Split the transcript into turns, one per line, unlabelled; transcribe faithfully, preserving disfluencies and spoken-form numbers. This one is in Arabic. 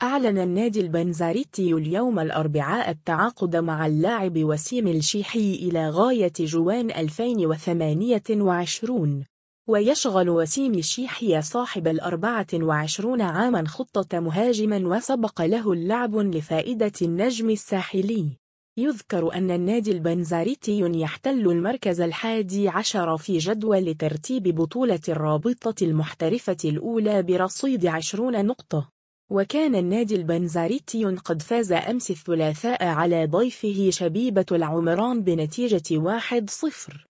أعلن النادي البنزرتي اليوم الأربعاء التعاقد مع اللاعب وسيم الشيحي إلى غاية جوان ألفين وثمانية وعشرين، ويشغل وسيم الشيحي صاحب الأربعة وعشرين عاما خطة مهاجما وسبق له اللعب لفائدة النجم الساحلي. يذكر أن النادي البنزرتي يحتل المركز الحادي عشر في جدول ترتيب بطولة الرابطة المحترفة الأولى برصيد عشرين نقطة، وكان النادي البنزرتي قد فاز أمس الثلاثاء على ضيفه شبيبة العمران بنتيجة واحد صفر.